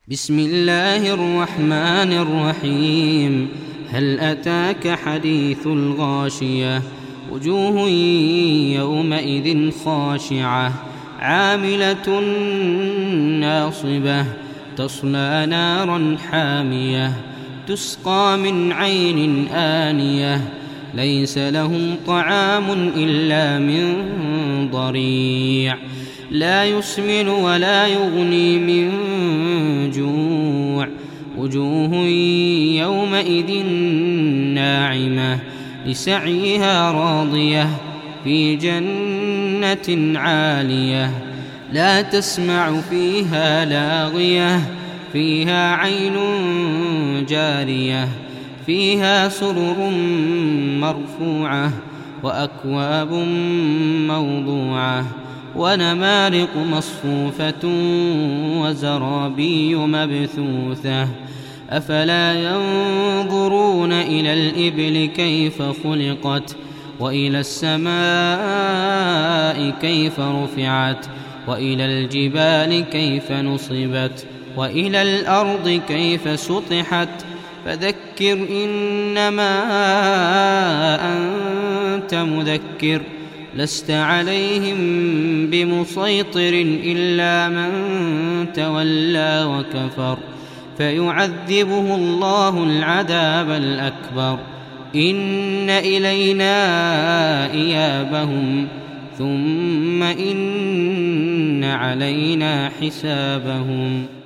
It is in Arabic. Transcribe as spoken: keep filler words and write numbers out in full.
بسم الله الرحمن الرحيم. هل أتاك حديث الغاشية؟ وجوه يومئذ خاشعة عاملة ناصبة تصلى نارا حامية تسقى من عين آنية ليس لهم طعام إلا من ضريع لا يسمن ولا يغني من جوع. وجوه يومئذ ناعمة لسعيها راضية في جنة عالية لا تسمع فيها لاغية فيها عين جارية فيها سرر مرفوعة وأكواب موضوعة ونمارق مصفوفة وزرابي مبثوثة. أفلا ينظرون إلى الإبل كيف خلقت وإلى السماء كيف رفعت وإلى الجبال كيف نصبت وإلى الأرض كيف سطحت. فذكر إنما أنت مذكر لست عليهم بمسيطر إلا من تولى وكفر فيعذبه الله العذاب الأكبر. إن إلينا إيابهم ثم إن علينا حسابهم.